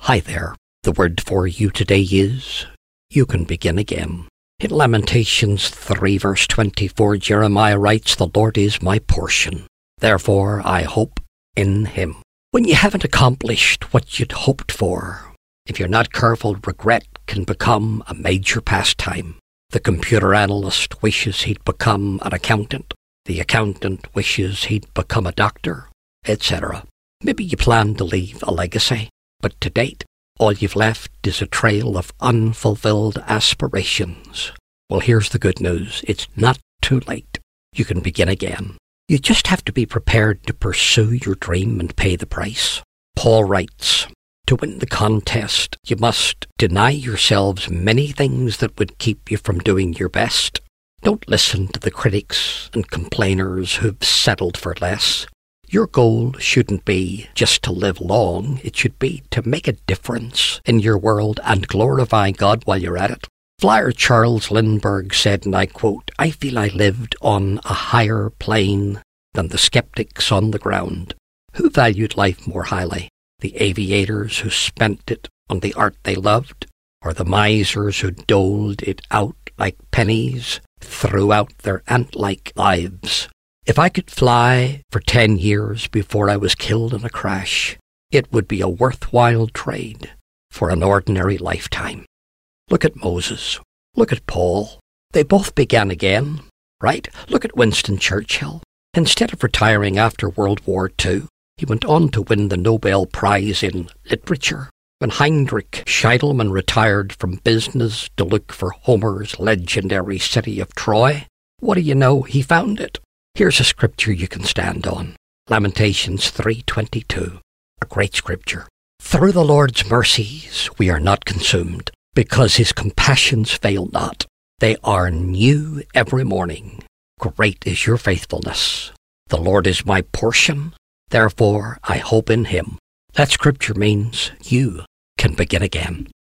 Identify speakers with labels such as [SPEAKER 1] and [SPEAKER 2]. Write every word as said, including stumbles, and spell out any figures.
[SPEAKER 1] Hi there. The word for you today is, you can begin again. In Lamentations three verse twenty-four, Jeremiah writes, "The Lord is my portion. Therefore I hope in him." When you haven't accomplished what you'd hoped for, if you're not careful, regret can become a major pastime. The computer analyst wishes he'd become an accountant. The accountant wishes he'd become a doctor, et cetera. Maybe you plan to leave a legacy, but to date, all you've left is a trail of unfulfilled aspirations. Well, here's the good news. It's not too late. You can begin again. You just have to be prepared to pursue your dream and pay the price. Paul writes, "To win the contest, you must deny yourselves many things that would keep you from doing your best. Don't listen to the critics and complainers who've settled for less. Your goal shouldn't be just to live long. It should be to make a difference in your world and glorify God while you're at it." Flyer Charles Lindbergh said, and I quote, "I feel I lived on a higher plane than the skeptics on the ground. Who valued life more highly? The aviators who spent it on the art they loved, or the misers who doled it out like pennies throughout their ant-like lives? If I could fly for ten years before I was killed in a crash, it would be a worthwhile trade for an ordinary lifetime." Look at Moses. Look at Paul. They both began again, right? Look at Winston Churchill. Instead of retiring after World War Two, he went on to win the Nobel Prize in Literature. When Heinrich Scheidelmann retired from business to look for Homer's legendary city of Troy, what do you know? He found it. Here's a scripture you can stand on. Lamentations three twenty-two, a great scripture. "Through the Lord's mercies we are not consumed, because his compassions fail not. They are new every morning. Great is your faithfulness. The Lord is my portion, therefore I hope in him." That scripture means you can begin again.